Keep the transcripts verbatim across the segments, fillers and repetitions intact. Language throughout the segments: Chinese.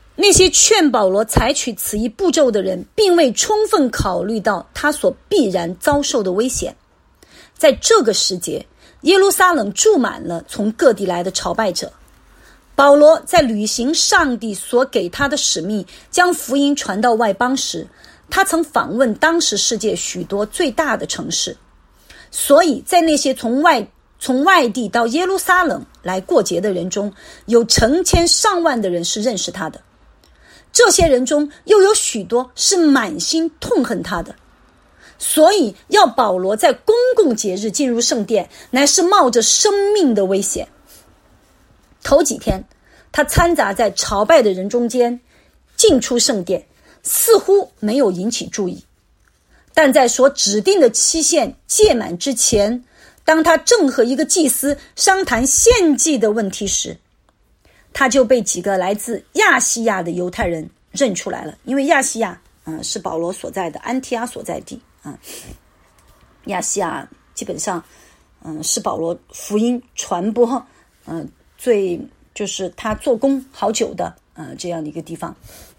那些劝保罗采取此一步骤的人，并未充分考虑到他所必然遭受的危险。在这个时节，耶路撒冷住满了从各地来的朝拜者。保罗在履行上帝所给他的使命，将福音传到外邦时，他曾访问当时世界许多最大的城市。所以在那些从外从外地到耶路撒冷来过节的人中，有成千上万的人是认识他的。这些人中又有许多是满心痛恨他的。所以要保罗在公共节日进入圣殿，乃是冒着生命的危险。头几天他掺杂在朝拜的人中间，进出圣殿，似乎没有引起注意。但在所指定的期限届满之前，当他正和一个祭司商谈献祭的问题时，他就被几个来自亚细亚的犹太人认出来了。因为亚细亚、呃、是保罗所在的安提阿所在地、呃、亚细亚基本上、呃、是保罗福音传播、呃、最就是他做工好久的、呃、这样的一个地方。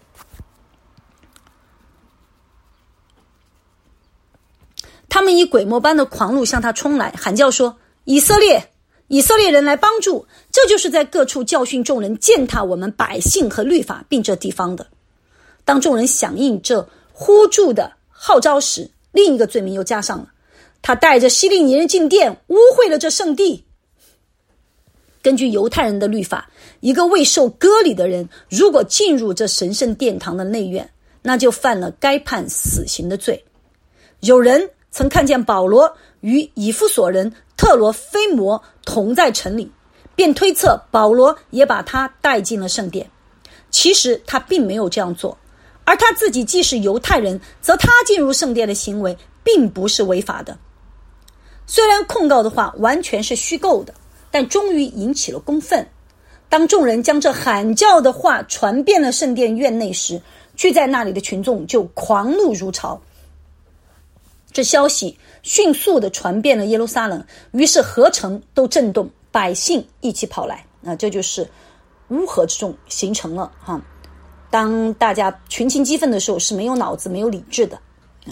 他们以鬼魔般的狂怒向他冲来，喊叫说：以色列以色列人来帮助！这就是在各处教训众人，践踏我们百姓和律法，并这地方的。当众人响应这呼住的号召时，另一个罪名又加上了：他带着希利尼人进殿，污秽了这圣地。根据犹太人的律法，一个未受割礼的人如果进入这神圣殿堂的内院，那就犯了该判死刑的罪。有人曾看见保罗与以弗所人特罗菲摩同在城里，便推测保罗也把他带进了圣殿。其实他并没有这样做，而他自己既是犹太人，则他进入圣殿的行为并不是违法的。虽然控告的话完全是虚构的，但终于引起了公愤。当众人将这喊叫的话传遍了圣殿院内时，聚在那里的群众就狂怒如潮。这消息迅速地传遍了耶路撒冷，于是合城都震动，百姓一起跑来。那这就是乌合之众形成了哈。当大家群情激愤的时候，是没有脑子没有理智的。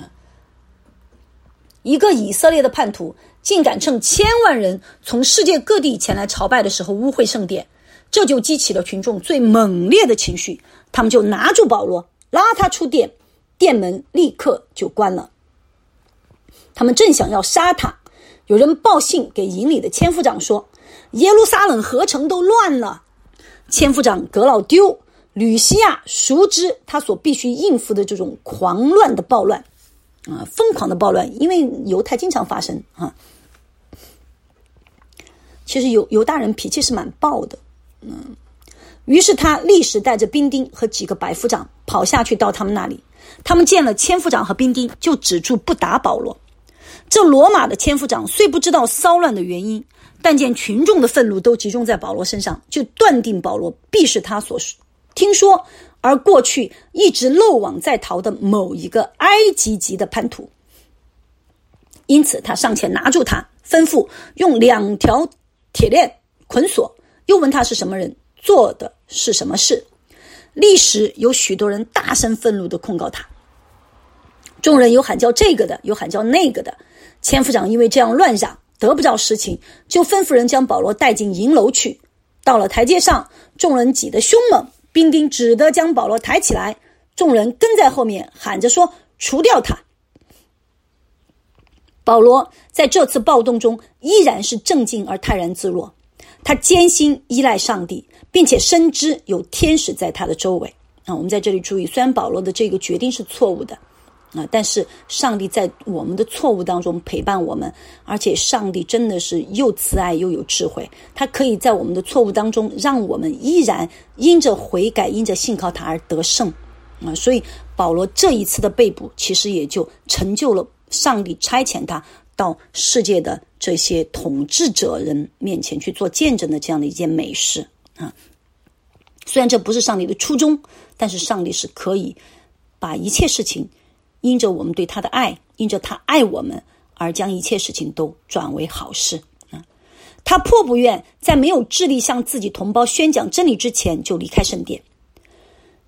一个以色列的叛徒竟敢趁千万人从世界各地前来朝拜的时候污秽圣殿，这就激起了群众最猛烈的情绪。他们就拿住保罗，拉他出殿，殿门立刻就关了。他们正想要杀他，有人报信给营里的千夫长说，耶路撒冷合城都乱了。千夫长格老丢、吕西亚熟知他所必须应付的这种狂乱的暴乱、呃、疯狂的暴乱，因为犹太经常发生、啊、其实犹犹大人脾气是蛮暴的。嗯，于是他立时带着兵丁和几个百夫长跑下去到他们那里。他们见了千夫长和兵丁，就止住不打保罗。这罗马的千夫长虽不知道骚乱的原因，但见群众的愤怒都集中在保罗身上，就断定保罗必是他所听说而过去一直漏网在逃的某一个埃及籍的叛徒。因此他上前拿住他，吩咐用两条铁链捆锁，又问他是什么人，做的是什么事。立时有许多人大声愤怒地控告他，众人有喊叫这个的，有喊叫那个的。千夫长因为这样乱嚷，得不着实情，就吩咐人将保罗带进营楼去。到了台阶上，众人挤得凶猛，兵丁只得将保罗抬起来，众人跟在后面喊着说，除掉他。保罗在这次暴动中依然是镇静而泰然自若，他坚信依赖上帝，并且深知有天使在他的周围。啊，我们在这里注意，虽然保罗的这个决定是错误的，啊，但是上帝在我们的错误当中陪伴我们，而且上帝真的是又慈爱又有智慧，他可以在我们的错误当中让我们依然因着悔改，因着信靠他而得胜。啊，所以保罗这一次的被捕，其实也就成就了上帝差遣他到世界的这些统治者人面前去做见证的这样的一件美事啊。虽然这不是上帝的初衷，但是上帝是可以把一切事情因着我们对他的爱，因着他爱我们，而将一切事情都转为好事啊。他迫不愿在没有智力向自己同胞宣讲真理之前就离开圣殿。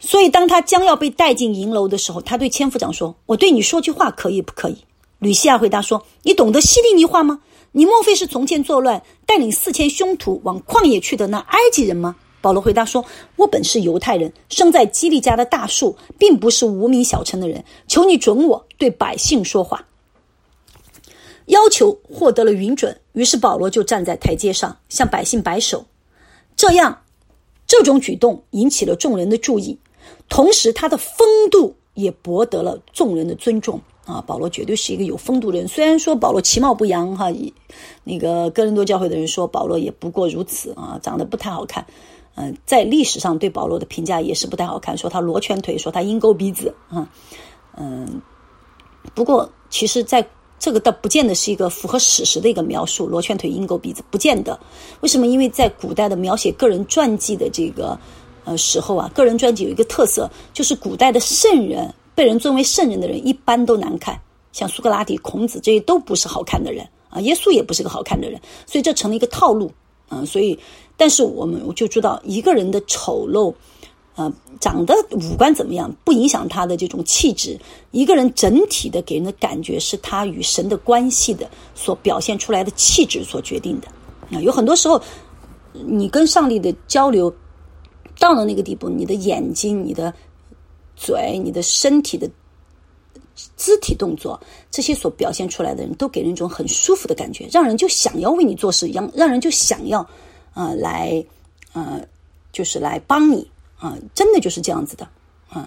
所以当他将要被带进营楼的时候，他对千夫长说，我对你说句话可以不可以？吕西亚回答说，你懂得希利尼话吗？你莫非是从前作乱带领四千凶徒往旷野去的那埃及人吗？保罗回答说，我本是犹太人，生在基利家的大树，并不是无名小城的人，求你准我对百姓说话。要求获得了允准，于是保罗就站在台阶上向百姓摆手，这样这种举动引起了众人的注意，同时他的风度也博得了众人的尊重啊！保罗绝对是一个有风度的人，虽然说保罗其貌不扬哈，那个哥林多教会的人说保罗也不过如此啊，长得不太好看。嗯、呃，在历史上对保罗的评价也是不太好看，说他罗圈腿，说他鹰钩鼻子啊，嗯、呃，不过其实在这个倒不见得是一个符合史实的一个描述，罗圈腿鹰钩鼻子不见得。为什么？因为在古代的描写个人传记的这个呃时候啊，个人传记有一个特色，就是古代的圣人被人尊为圣人的人一般都难看，像苏格拉底、孔子这些都不是好看的人啊，耶稣也不是个好看的人，所以这成了一个套路啊。所以但是我们就知道一个人的丑陋呃，长得五官怎么样不影响他的这种气质，一个人整体的给人的感觉是他与神的关系的所表现出来的气质所决定的啊。有很多时候你跟上帝的交流到了那个地步，你的眼睛、你的嘴、你的身体的肢体动作，这些所表现出来的人都给人一种很舒服的感觉，让人就想要为你做事，让让人就想要呃来呃就是来帮你啊，真的就是这样子的啊！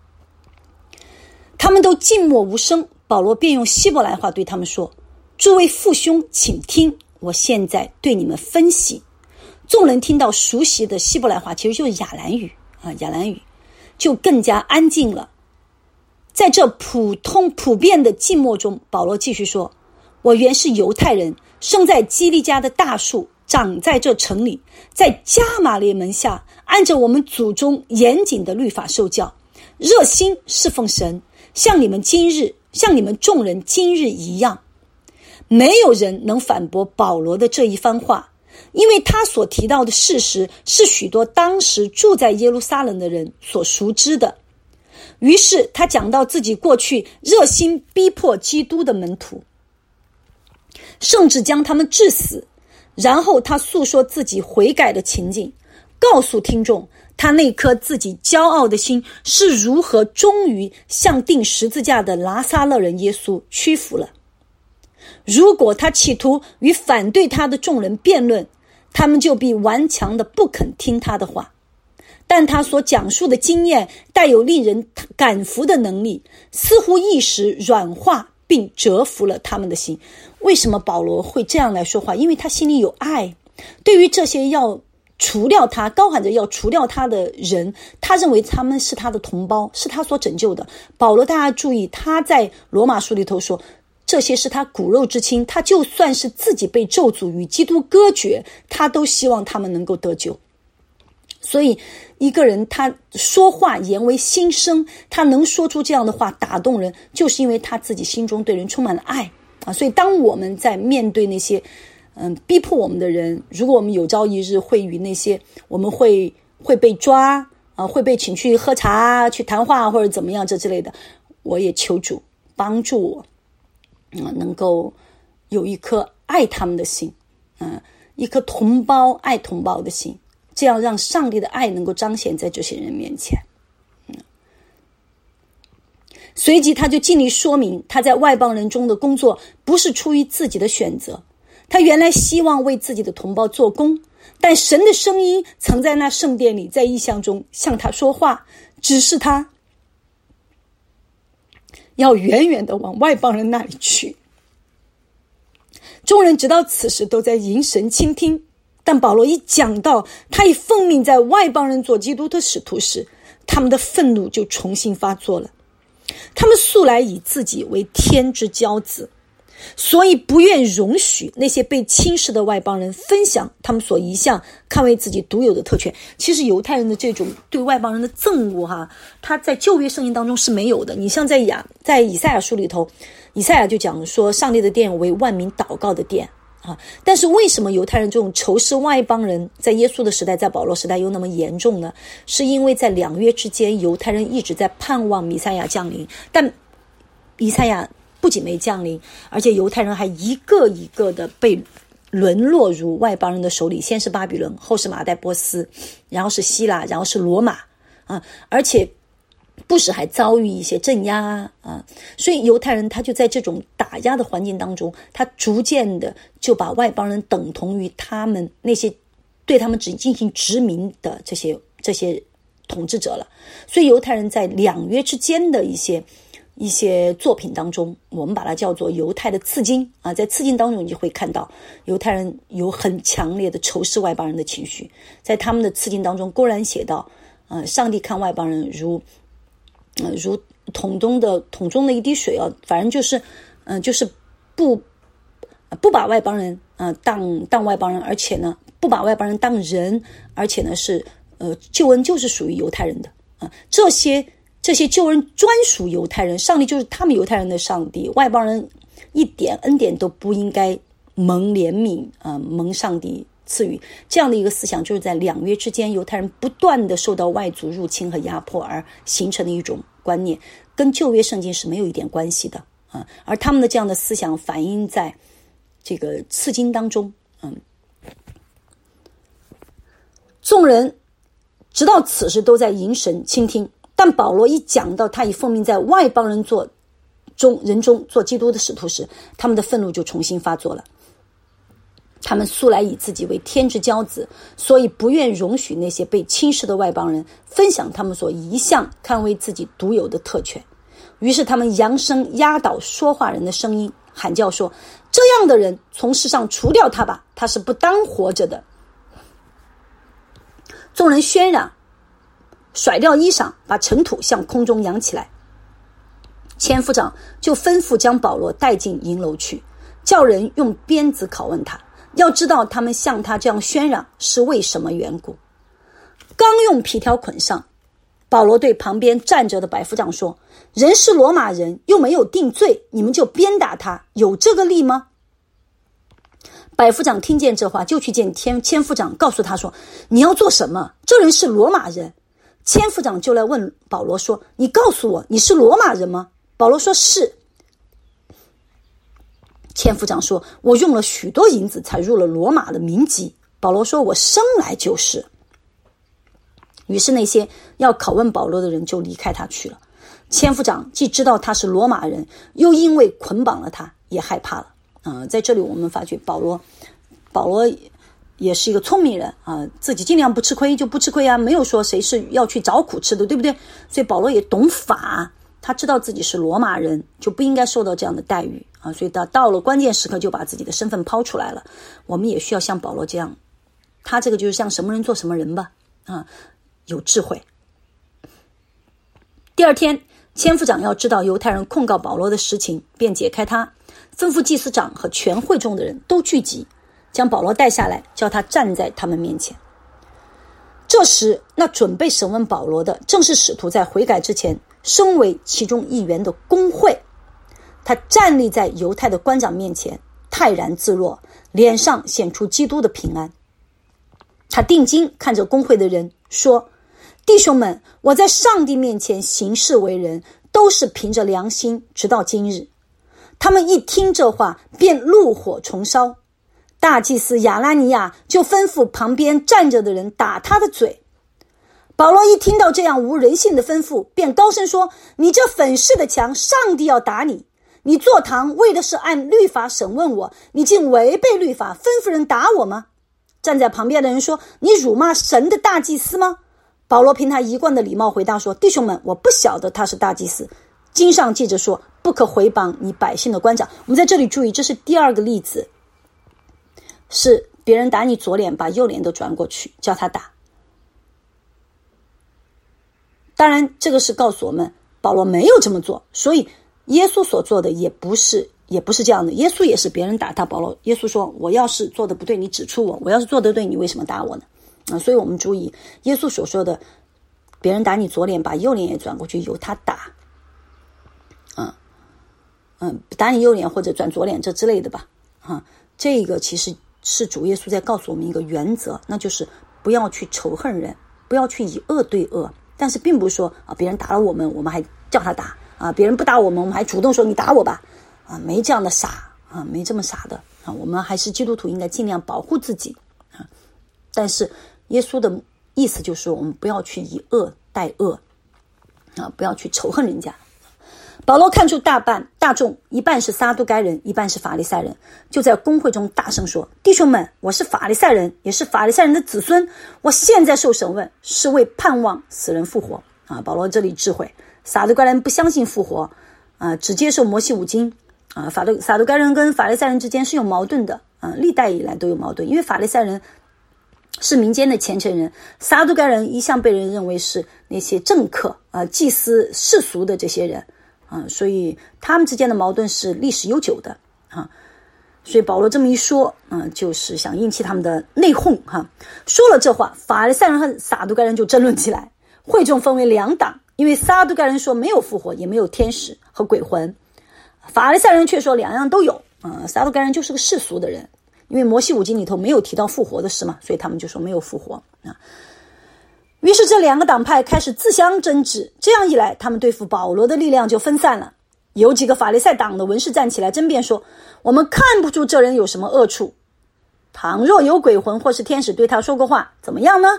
他们都静默无声，保罗便用希伯来话对他们说：“诸位父兄，请听，我现在对你们分析。”众人听到熟悉的希伯来话，其实就是亚兰语啊，亚兰语就更加安静了。在这普通普遍的静默中，保罗继续说：“我原是犹太人，生在基利家的大树，长在这城里，在加马列门下，按着我们祖宗严谨的律法受教，热心侍奉神，像你们今日，像你们众人今日一样。”没有人能反驳保罗的这一番话，因为他所提到的事实是许多当时住在耶路撒冷的人所熟知的。于是他讲到自己过去热心逼迫基督的门徒，甚至将他们致死，然后他诉说自己悔改的情景，告诉听众他那颗自己骄傲的心是如何终于向钉十字架的拿撒勒人耶稣屈服了。如果他企图与反对他的众人辩论，他们就必顽强的不肯听他的话。但他所讲述的经验带有令人感服的能力，似乎一时软化并折服了他们的心。为什么保罗会这样来说话？因为他心里有爱，对于这些要除掉他高喊着要除掉他的人，他认为他们是他的同胞，是他所拯救的。保罗大家注意，他在罗马书里头说这些是他骨肉之亲，他就算是自己被咒诅与基督割绝，他都希望他们能够得救。所以一个人他说话言为心声，他能说出这样的话打动人，就是因为他自己心中对人充满了爱啊。所以当我们在面对那些嗯逼迫我们的人，如果我们有朝一日会与那些我们会会被抓啊，会被请去喝茶去谈话或者怎么样这之类的，我也求主帮助我嗯能够有一颗爱他们的心，嗯一颗同胞爱同胞的心，这样让上帝的爱能够彰显在这些人面前。嗯，随即他就尽力说明他在外邦人中的工作不是出于自己的选择，他原来希望为自己的同胞做工，但神的声音曾在那圣殿里在异象中向他说话，指示他要远远的往外邦人那里去。众人直到此时都在凝神倾听，但保罗一讲到他已奉命在外邦人做基督的使徒时，他们的愤怒就重新发作了。他们素来以自己为天之骄子，所以不愿容许那些被轻视的外邦人分享他们所一向看为自己独有的特权。其实犹太人的这种对外邦人的憎恶哈，他在旧约圣经当中是没有的。你像在亚在以赛亚书里头，以赛亚就讲说上帝的殿为万民祷告的殿啊，但是为什么犹太人这种仇视外邦人在耶稣的时代，在保罗时代又那么严重呢？是因为在两约之间，犹太人一直在盼望弥赛亚降临，但弥赛亚不仅没降临，而且犹太人还一个一个的被沦落入外邦人的手里，先是巴比伦，后是马代波斯，然后是希腊，然后是罗马啊，而且不时还遭遇一些镇压啊，所以犹太人他就在这种打压的环境当中，他逐渐的就把外邦人等同于他们那些对他们只进行殖民的这些这些统治者了。所以犹太人在两约之间的一些一些作品当中，我们把它叫做犹太的刺经啊，在刺经当中你就会看到犹太人有很强烈的仇视外邦人的情绪，在他们的刺经当中公然写道，呃，上帝看外邦人如呃，如桶中的桶中的一滴水啊，反正就是，嗯、呃，就是不不把外邦人啊、呃、当当外邦人，而且呢，不把外邦人当人，而且呢是呃救恩就是属于犹太人的啊、呃，这些这些救恩专属犹太人，上帝就是他们犹太人的上帝，外邦人一点恩典都不应该蒙怜悯啊、呃，蒙上帝赐予。这样的一个思想，就是在两约之间，犹太人不断的受到外族入侵和压迫而形成的一种观念，跟旧约圣经是没有一点关系的啊。而他们的这样的思想反映在这个刺经当中，嗯，众人直到此时都在凝神倾听，但保罗一讲到他已奉命在外邦人做中人中做基督的使徒时，他们的愤怒就重新发作了。他们素来以自己为天之骄子，所以不愿容许那些被轻视的外邦人分享他们所一向看为自己独有的特权。于是他们扬声压倒说话人的声音，喊叫说，这样的人从世上除掉他吧，他是不当活着的。众人喧嚷，甩掉衣裳，把尘土向空中扬起来。千夫长就吩咐将保罗带进营楼去，叫人用鞭子拷问他，要知道他们向他这样喧嚷是为什么缘故。刚用皮条捆上，保罗对旁边站着的百夫长说，人是罗马人，又没有定罪，你们就鞭打他，有这个理吗？百夫长听见这话，就去见千千夫长，告诉他说，你要做什么？这人是罗马人。千夫长就来问保罗说，你告诉我，你是罗马人吗？保罗说是。千夫长说，我用了许多银子才入了罗马的民籍。保罗说，我生来就是。于是那些要拷问保罗的人就离开他去了。千夫长既知道他是罗马人，又因为捆绑了他，也害怕了。呃、在这里我们发觉保罗保罗也是一个聪明人啊、呃，自己尽量不吃亏就不吃亏啊，没有说谁是要去找苦吃的，对不对？所以保罗也懂法，他知道自己是罗马人，就不应该受到这样的待遇啊，所以他到了关键时刻就把自己的身份抛出来了。我们也需要像保罗这样，他这个就是像什么人做什么人吧，啊，有智慧。第二天，千夫长要知道犹太人控告保罗的实情，便解开他，吩咐祭司长和全会众的人都聚集，将保罗带下来，叫他站在他们面前。这时，那准备审问保罗的正是使徒在悔改之前身为其中一员的公会。他站立在犹太的官长面前，泰然自若，脸上显出基督的平安。他定睛看着公会的人说，弟兄们，我在上帝面前行事为人，都是凭着良心，直到今日。他们一听这话，便怒火重烧。大祭司亚拉尼亚就吩咐旁边站着的人打他的嘴。保罗一听到这样无人性的吩咐，便高声说，你这粉饰的墙，上帝要打你。你坐堂为的是按律法审问我，你竟违背律法，吩咐人打我吗？站在旁边的人说，你辱骂神的大祭司吗？保罗凭他一贯的礼貌回答说，弟兄们，我不晓得他是大祭司。经上记着说，不可毁谤你百姓的官长。我们在这里注意，这是第二个例子，是别人打你左脸，把右脸都转过去，叫他打。当然这个是告诉我们保罗没有这么做，所以耶稣所做的也不是也不是这样的。耶稣也是别人打他，保罗耶稣说，我要是做的不对，你指出我，我要是做的对，你为什么打我呢？啊，所以我们注意耶稣所说的别人打你左脸，把右脸也转过去，由他打。嗯嗯，打你右脸或者转左脸这之类的吧。啊， 这个其实是主耶稣在告诉我们一个原则，那就是不要去仇恨人，不要去以恶对恶。但是并不是说啊，别人打了我们，我们还叫他打啊；别人不打我们，我们还主动说你打我吧啊，没这样的傻啊，没这么傻的啊。我们还是基督徒，应该尽量保护自己啊。但是耶稣的意思就是，我们不要去以恶待恶啊，不要去仇恨人家。保罗看出大半大众一半是撒都该人，一半是法利赛人，就在公会中大声说：弟兄们，我是法利赛人，也是法利赛人的子孙，我现在受审问，是为盼望死人复活啊。保罗这里智慧，撒都该人不相信复活啊，只接受摩西五经啊。法都撒都该人跟法利赛人之间是有矛盾的啊，历代以来都有矛盾，因为法利赛人是民间的虔诚人，撒都该人一向被人认为是那些政客啊、祭司世俗的这些人啊，所以他们之间的矛盾是历史悠久的啊。所以保罗这么一说啊，就是想引起他们的内讧哈、啊。说了这话，法利赛人和撒都该人就争论起来，会众分为两党，因为撒都该人说没有复活，也没有天使和鬼魂，法利赛人却说两样都有啊。撒都该人就是个世俗的人，因为摩西五经里头没有提到复活的事嘛，所以他们就说没有复活啊。于是这两个党派开始自相争执，这样一来，他们对付保罗的力量就分散了。有几个法利赛党的文士站起来争辩说，我们看不出这人有什么恶处，倘若有鬼魂或是天使对他说过话，怎么样呢？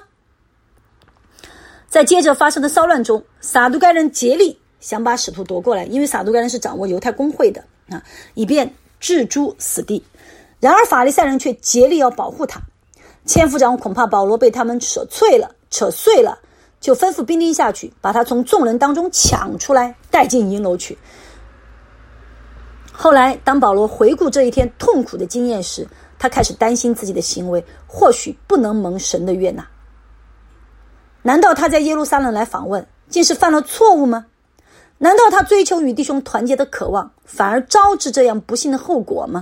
在接着发生的骚乱中，撒都该人竭力想把使徒夺过来，因为撒都该人是掌握犹太公会的啊，以便置诸死地。然而法利赛人却竭力要保护他，千夫长恐怕保罗被他们扯碎了扯碎了，就吩咐兵丁下去，把他从众人当中抢出来，带进营楼去。后来当保罗回顾这一天痛苦的经验时，他开始担心自己的行为或许不能蒙神的悦纳。难道他在耶路撒冷来访问竟是犯了错误吗？难道他追求与弟兄团结的渴望反而招致这样不幸的后果吗？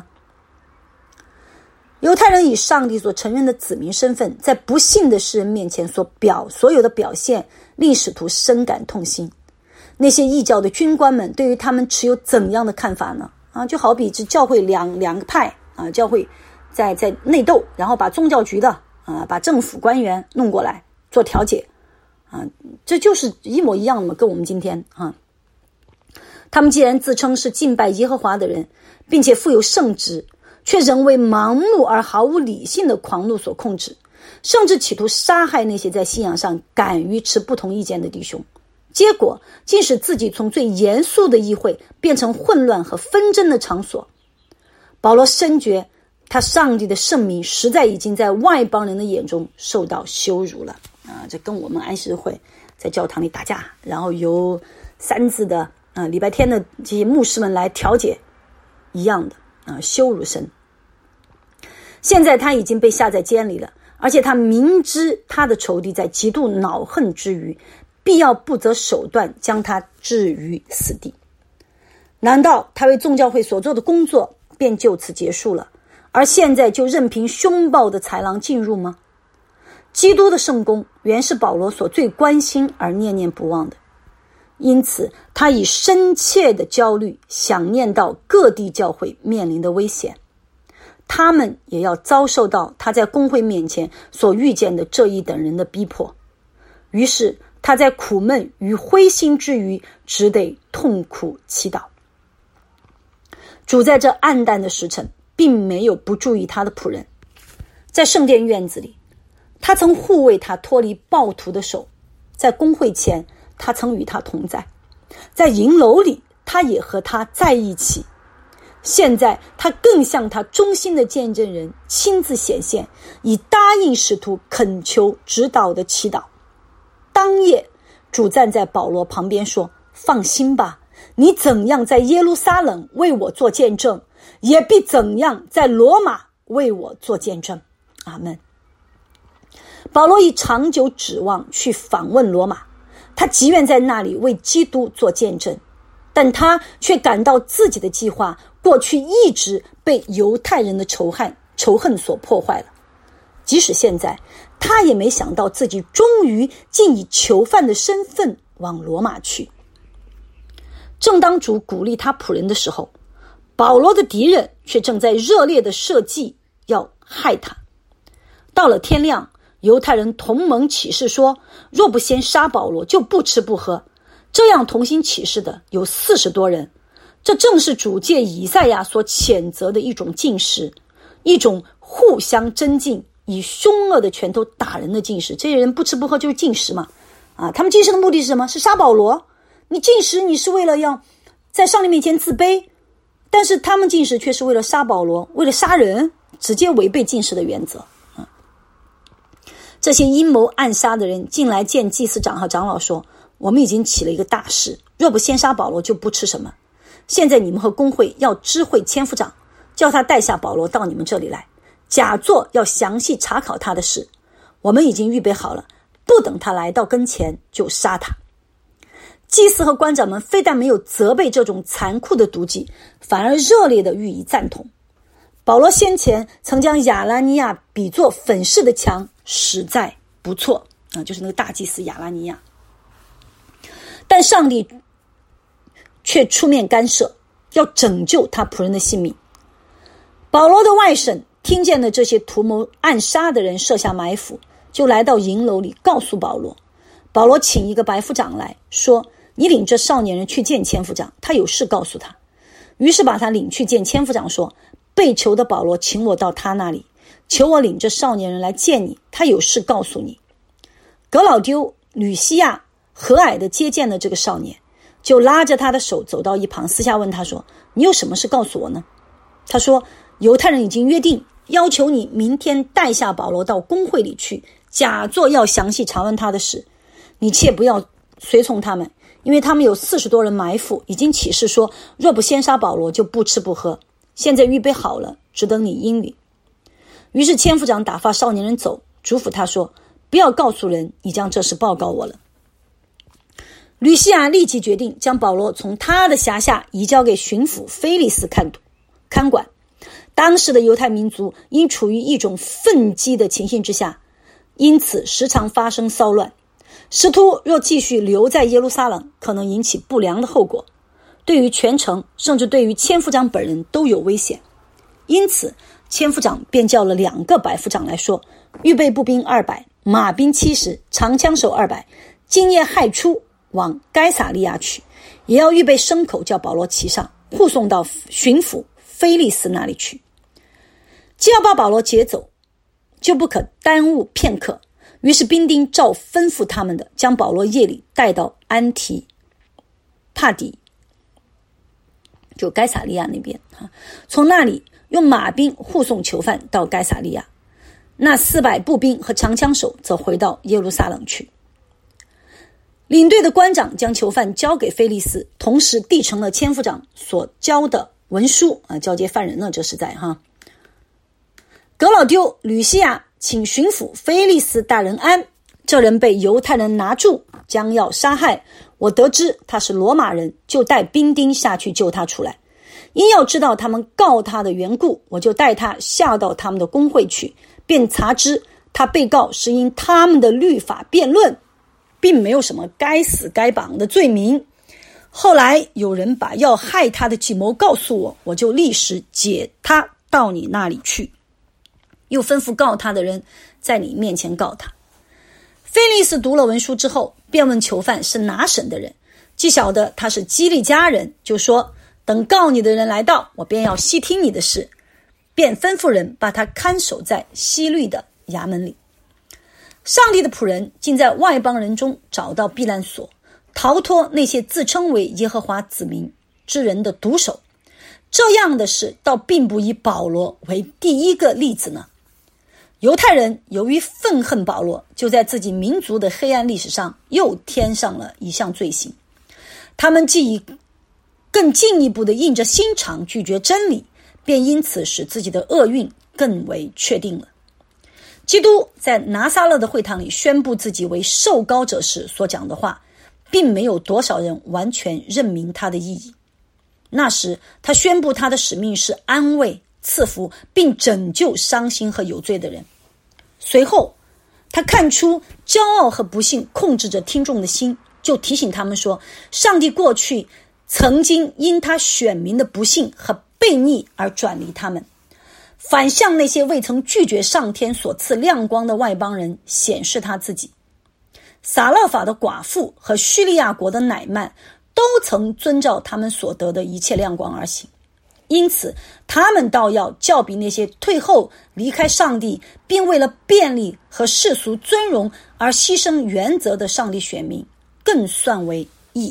犹太人以上帝所承认的子民身份，在不信的世人面前所表所有的表现，令使徒深感痛心。那些异教的军官们对于他们持有怎样的看法呢？啊，就好比这教会两两个派啊，教会在在内斗，然后把宗教局的啊，把政府官员弄过来做调解啊，这就是一模一样的嘛，跟我们今天啊。他们既然自称是敬拜耶和华的人，并且富有圣职，却仍为盲目而毫无理性的狂怒所控制，甚至企图杀害那些在信仰上敢于持不同意见的弟兄，结果竟使自己从最严肃的议会变成混乱和纷争的场所。保罗深觉他上帝的圣名实在已经在外邦人的眼中受到羞辱了啊！这跟我们安息日会在教堂里打架，然后由三字的啊礼拜天的这些牧师们来调解一样的啊，羞辱神。现在他已经被下在监里了，而且他明知他的仇敌在极度恼恨之余，必要不择手段将他置于死地。难道他为众教会所做的工作便就此结束了，而现在就任凭凶暴的豺狼进入吗？基督的圣工原是保罗所最关心而念念不忘的，因此他以深切的焦虑想念到各地教会面临的危险，他们也要遭受到他在公会面前所遇见的这一等人的逼迫。于是他在苦闷与灰心之余，只得痛苦祈祷。主在这暗淡的时辰并没有不注意他的仆人，在圣殿院子里，他曾护卫他脱离暴徒的手，在公会前他曾与他同在，在营楼里他也和他在一起。现在他更向他忠心的见证人亲自显现，以答应使徒恳求指导的祈祷。当夜主站在保罗旁边说，放心吧，你怎样在耶路撒冷为我做见证，也必怎样在罗马为我做见证。阿们。保罗以长久指望去访问罗马，他急愿在那里为基督做见证，但他却感到自己的计划过去一直被犹太人的仇恨仇恨所破坏了。即使现在，他也没想到自己终于竟以囚犯的身份往罗马去。正当主鼓励他仆人的时候， 保罗的敌人却正在热烈的设计要害他。到了天亮，犹太人同盟起誓说，若不先杀保罗，就不吃不喝。这样同心起誓的有四十多人。这正是主借以赛亚所谴责的一种禁食，一种互相争竞，以凶恶的拳头打人的禁食。这些人不吃不喝就是禁食嘛，啊，他们禁食的目的是什么？是杀保罗。你禁食，你是为了要在上帝面前自卑，但是他们禁食却是为了杀保罗，为了杀人，直接违背禁食的原则。啊，这些阴谋暗杀的人进来见祭司长和长老说，我们已经起了一个大事，若不先杀保罗，就不吃什么。现在你们和公会要知会千夫长，叫他带下保罗到你们这里来，假作要详细查考他的事。我们已经预备好了，不等他来到跟前就杀他。祭司和官长们非但没有责备这种残酷的毒计，反而热烈地予以赞同。保罗先前曾将亚拉尼亚比作粉饰的墙，实在不错啊，就是那个大祭司亚拉尼亚。但上帝却出面干涉，要拯救他仆人的性命。保罗的外甥听见了这些图谋暗杀的人设下埋伏，就来到营楼里告诉保罗。保罗请一个百夫长来说，你领这少年人去见千夫长，他有事告诉他。于是把他领去见千夫长，说，被囚的保罗请我到他那里，求我领这少年人来见你，他有事告诉你。格老丢、吕西亚和蔼地接见了这个少年，就拉着他的手走到一旁，私下问他说，你有什么事告诉我呢？他说，犹太人已经约定，要求你明天带下保罗到公会里去，假作要详细查问他的事。你切不要随从他们，因为他们有四十多人埋伏，已经起誓说，若不先杀保罗，就不吃不喝。现在预备好了，只等你应允。于是千夫长打发少年人走，嘱咐他说，不要告诉人你将这事报告我了。吕西亚立即决定将保罗从他的辖下移交给巡抚菲利斯看督看管。当时的犹太民族因处于一种愤激的情形之下，因此时常发生骚乱。使徒若继续留在耶路撒冷，可能引起不良的后果，对于全城甚至对于千夫长本人都有危险。因此千夫长便叫了两个百夫长来说，预备步兵二百，马兵七十，长枪手二百，今夜亥初往该撒利亚去，也要预备牲口，叫保罗骑上，护送到巡抚菲利斯那里去。既要把保罗劫走，就不可耽误片刻。于是兵丁照吩咐他们的，将保罗夜里带到安提帕底，就该撒利亚那边，从那里用马兵护送囚犯到该撒利亚。那四百步兵和长枪手则回到耶路撒冷去。领队的官长将囚犯交给菲利斯，同时递成了千夫长所交的文书啊，交接犯人了，这是在哈。格老丢、吕西亚请巡抚菲利斯大人安，这人被犹太人拿住，将要杀害。我得知他是罗马人，就带兵丁下去救他出来。因要知道他们告他的缘故，我就带他下到他们的公会去，便查知他被告是因他们的律法辩论，并没有什么该死该绑的罪名。后来有人把要害他的计谋告诉我，我就立时解他到你那里去，又吩咐告他的人在你面前告他。菲利斯读了文书之后，便问囚犯是哪省的人，既晓得他是基利家人，就说，等告你的人来到，我便要细听你的事，便吩咐人把他看守在西律的衙门里。上帝的仆人竟在外邦人中找到避难所，逃脱那些自称为耶和华子民之人的毒手。这样的事倒并不以保罗为第一个例子呢。犹太人由于愤恨保罗，就在自己民族的黑暗历史上又添上了一项罪行。他们既以更进一步的硬着心肠拒绝真理，便因此使自己的厄运更为确定了。基督在拿撒勒的会堂里宣布自己为受膏者时所讲的话，并没有多少人完全认明他的意义。那时他宣布他的使命是安慰、赐福并拯救伤心和有罪的人。随后他看出骄傲和不幸控制着听众的心，就提醒他们说，上帝过去曾经因他选民的不幸和悖逆而转离他们，反向那些未曾拒绝上天所赐亮光的外邦人显示他自己。撒勒法的寡妇和叙利亚国的乃曼都曾遵照他们所得的一切亮光而行，因此他们倒要较比那些退后离开上帝并为了便利和世俗尊荣而牺牲原则的上帝选民更算为义。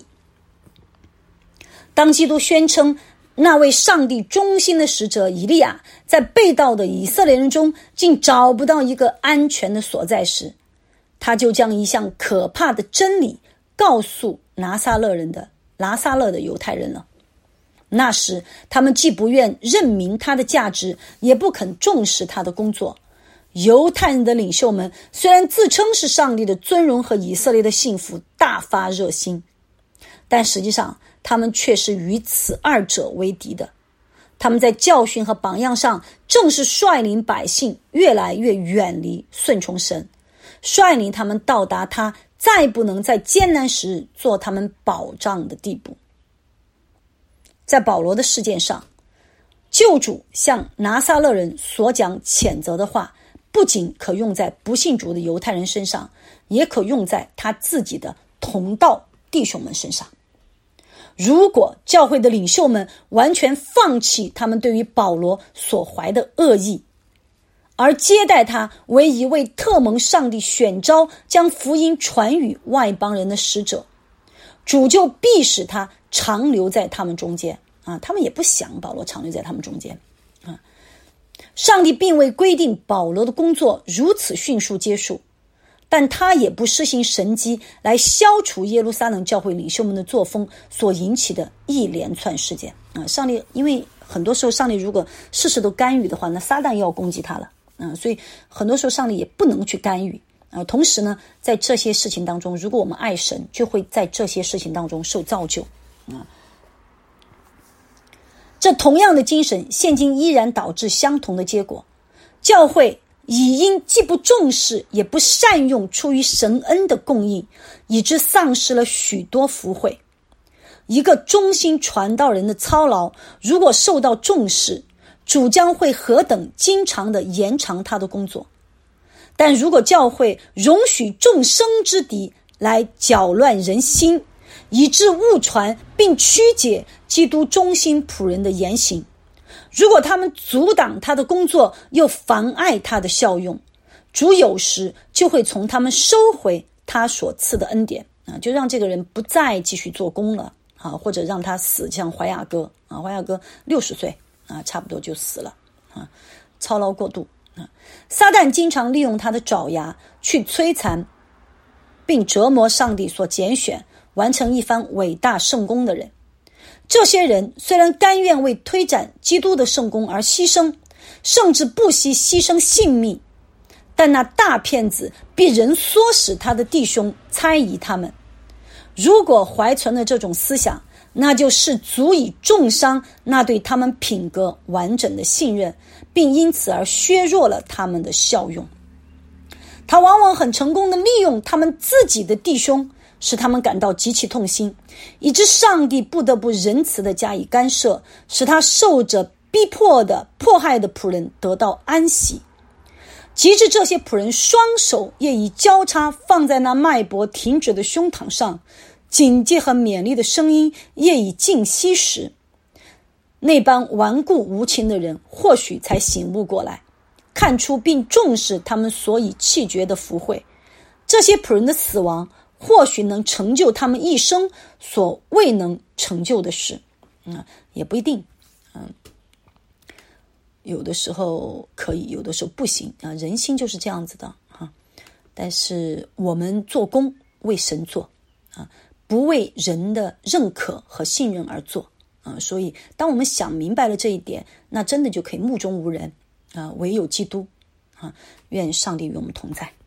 当基督宣称那位上帝忠心的使者以利亚在被盗的以色列人中竟找不到一个安全的所在时，他就将一项可怕的真理告诉拿撒勒人的拿撒勒的犹太人了。那时他们既不愿认明他的价值，也不肯重视他的工作。犹太人的领袖们虽然自称是上帝的尊荣和以色列的幸福大发热心，但实际上他们却是与此二者为敌的。他们在教训和榜样上正是率领百姓越来越远离顺从神，率领他们到达他再不能在艰难时日做他们保障的地步。在保罗的事件上，救主向拿撒勒人所讲谴责的话，不仅可用在不信主的犹太人身上，也可用在他自己的同道弟兄们身上。如果教会的领袖们完全放弃他们对于保罗所怀的恶意，而接待他为一位特蒙上帝选召将福音传与外邦人的使者，主就必使他长留在他们中间啊，他们也不想保罗长留在他们中间啊。上帝并未规定保罗的工作如此迅速结束，但他也不施行神迹来消除耶路撒冷教会领袖们的作风所引起的一连串事件啊。上帝因为很多时候上帝如果事事都干预的话，那撒旦又要攻击他了啊，所以很多时候上帝也不能去干预啊。同时呢，在这些事情当中，如果我们爱神，就会在这些事情当中受造就啊。这同样的精神现今依然导致相同的结果，教会已因既不重视也不善用出于神恩的供应，以致丧失了许多福惠。一个忠心传道人的操劳如果受到重视，主将会何等经常地延长他的工作。但如果教会容许众生之敌来搅乱人心，以致误传并曲解基督忠心仆人的言行，如果他们阻挡他的工作又妨碍他的效用，主有时就会从他们收回他所赐的恩典啊，就让这个人不再继续做工了啊，或者让他死，像怀亚哥啊，怀亚哥六十岁啊，差不多就死了啊，操劳过度啊。撒旦经常利用他的爪牙去摧残并折磨上帝所拣选完成一番伟大圣功的人。这些人虽然甘愿为推展基督的圣功而牺牲，甚至不惜牺牲性命，但那大骗子必仍唆使他的弟兄猜疑他们。如果怀存了这种思想，那就是足以重伤那对他们品格完整的信任，并因此而削弱了他们的效用。他往往很成功地利用他们自己的弟兄，使他们感到极其痛心，以致上帝不得不仁慈地加以干涉，使他受着逼迫的迫害的仆人得到安息。及至这些仆人双手业已交叉放在那脉搏停止的胸膛上，警戒和勉励的声音业已静息时，那般顽固无情的人或许才醒悟过来，看出并重视他们所以弃绝的福惠。这些仆人的死亡或许能成就他们一生所未能成就的事，嗯，也不一定，嗯，有的时候可以，有的时候不行啊，人心就是这样子的啊。但是我们做工为神做啊，不为人的认可和信任而做啊。所以，当我们想明白了这一点，那真的就可以目中无人啊，唯有基督啊。愿上帝与我们同在。